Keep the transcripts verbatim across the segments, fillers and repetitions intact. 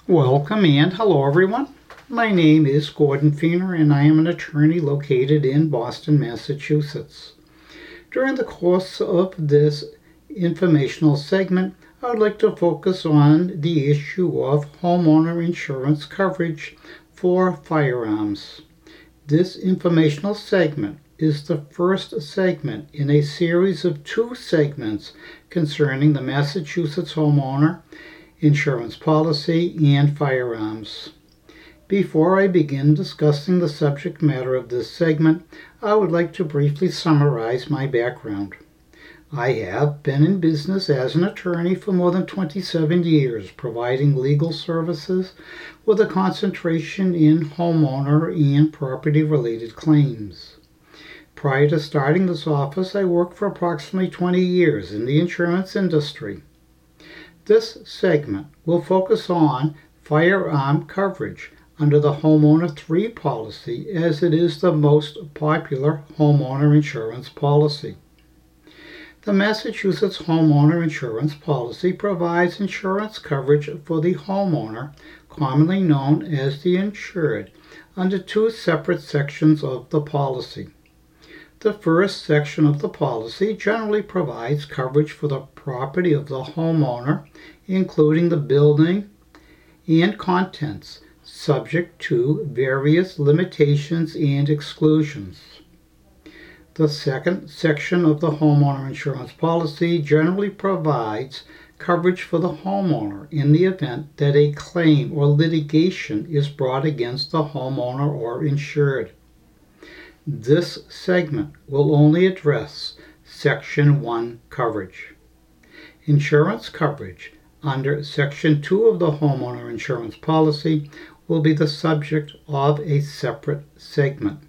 Welcome and hello everyone. My name is Gordon Feener and I am an attorney located in Boston, Massachusetts. During the course of this informational segment, I would like to focus on the issue of homeowner insurance coverage for firearms. This informational segment is the first segment in a series of two segments concerning the Massachusetts homeowner insurance policy and firearms. Before I begin discussing the subject matter of this segment, I would like to briefly summarize my background. I have been in business as an attorney for more than twenty-seven years, providing legal services with a concentration in homeowner and property-related claims. Prior to starting this office, I worked for approximately twenty years in the insurance industry. This segment will focus on firearm coverage under the Homeowner three policy, as it is the most popular homeowner insurance policy. The Massachusetts Homeowner Insurance Policy provides insurance coverage for the homeowner, commonly known as the insured, under two separate sections of the policy. The first section of the policy generally provides coverage for the property of the homeowner, including the building and contents, subject to various limitations and exclusions. The second section of the homeowner insurance policy generally provides coverage for the homeowner in the event that a claim or litigation is brought against the homeowner or insured. This segment will only address Section one coverage. Insurance coverage under Section two of the homeowner insurance policy will be the subject of a separate segment.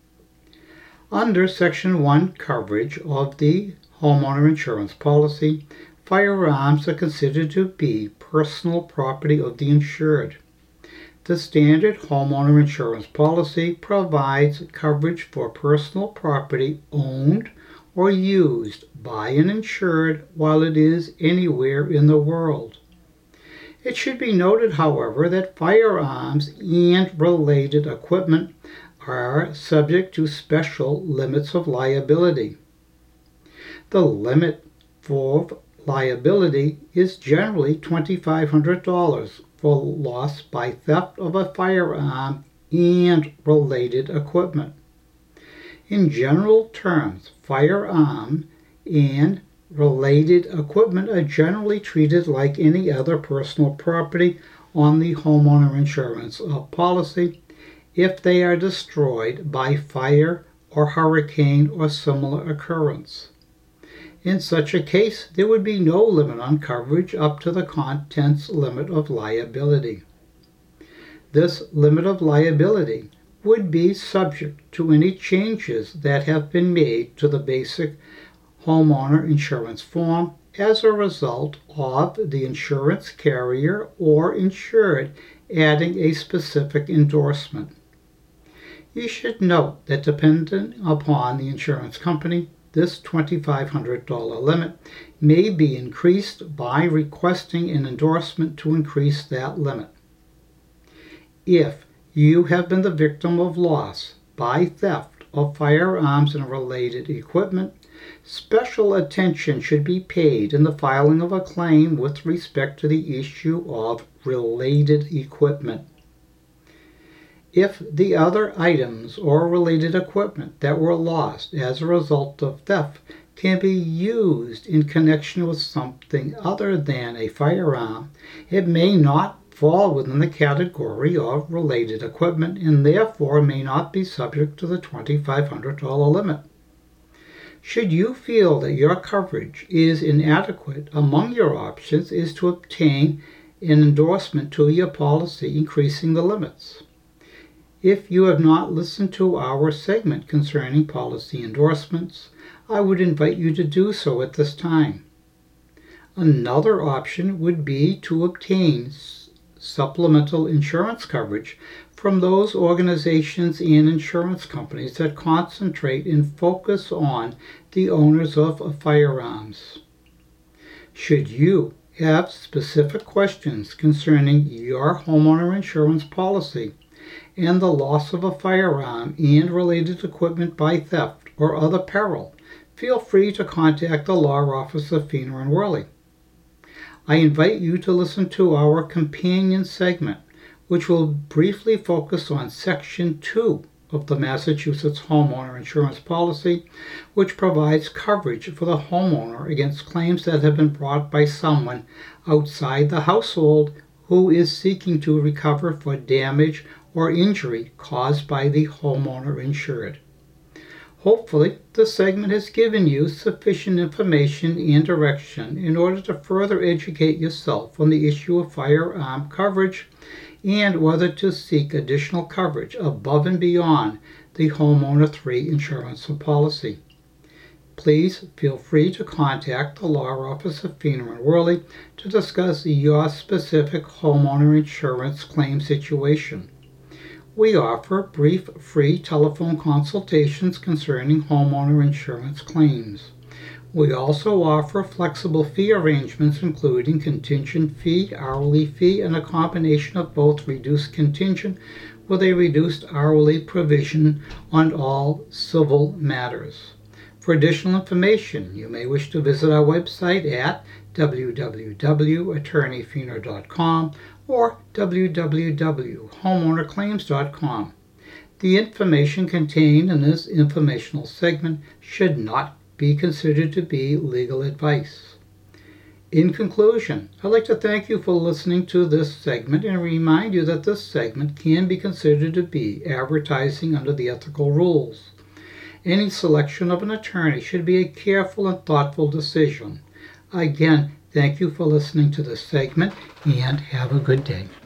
Under Section one coverage of the homeowner insurance policy, firearms are considered to be personal property of the insured. The standard homeowner insurance policy provides coverage for personal property owned or used by an insured while it is anywhere in the world. It should be noted, however, that firearms and related equipment are subject to special limits of liability. The limit for liability is generally two thousand five hundred dollars for loss by theft of a firearm and related equipment. In general terms, firearm and related equipment are generally treated like any other personal property on the homeowner insurance policy if they are destroyed by fire or hurricane or similar occurrence. In such a case, there would be no limit on coverage up to the contents limit of liability. This limit of liability would be subject to any changes that have been made to the basic homeowner insurance form as a result of the insurance carrier or insured adding a specific endorsement. You should note that depending upon the insurance company, this two thousand five hundred dollars limit may be increased by requesting an endorsement to increase that limit. If you have been the victim of loss by theft of firearms and related equipment, special attention should be paid in the filing of a claim with respect to the issue of related equipment. If the other items or related equipment that were lost as a result of theft can be used in connection with something other than a firearm, it may not fall within the category of related equipment and therefore may not be subject to the two thousand five hundred dollars limit. Should you feel that your coverage is inadequate, among your options is to obtain an endorsement to your policy increasing the limits. If you have not listened to our segment concerning policy endorsements, I would invite you to do so at this time. Another option would be to obtain supplemental insurance coverage from those organizations and insurance companies that concentrate and focus on the owners of firearms. Should you have specific questions concerning your homeowner insurance policy and the loss of a firearm and related equipment by theft or other peril, feel free to contact the law office of Fiener and Worley. I invite you to listen to our companion segment, which will briefly focus on Section two of the Massachusetts Homeowner Insurance Policy, which provides coverage for the homeowner against claims that have been brought by someone outside the household who is seeking to recover for damage or injury caused by the homeowner insured. Hopefully, this segment has given you sufficient information and direction in order to further educate yourself on the issue of firearm coverage and whether to seek additional coverage above and beyond the Homeowner three insurance policy. Please feel free to contact the law office of Fiener and Worley to discuss your specific homeowner insurance claim situation. We offer brief free telephone consultations concerning homeowner insurance claims. We also offer flexible fee arrangements including contingent fee, hourly fee, and a combination of both reduced contingent with a reduced hourly provision on all civil matters. For additional information, you may wish to visit our website at w w w dot attorney fiener dot com or w w w dot homeowner claims dot com. The information contained in this informational segment should not be considered to be legal advice. In conclusion, I'd like to thank you for listening to this segment and remind you that this segment can be considered to be advertising under the ethical rules. Any selection of an attorney should be a careful and thoughtful decision. Again, thank you for listening to this segment and have a good day.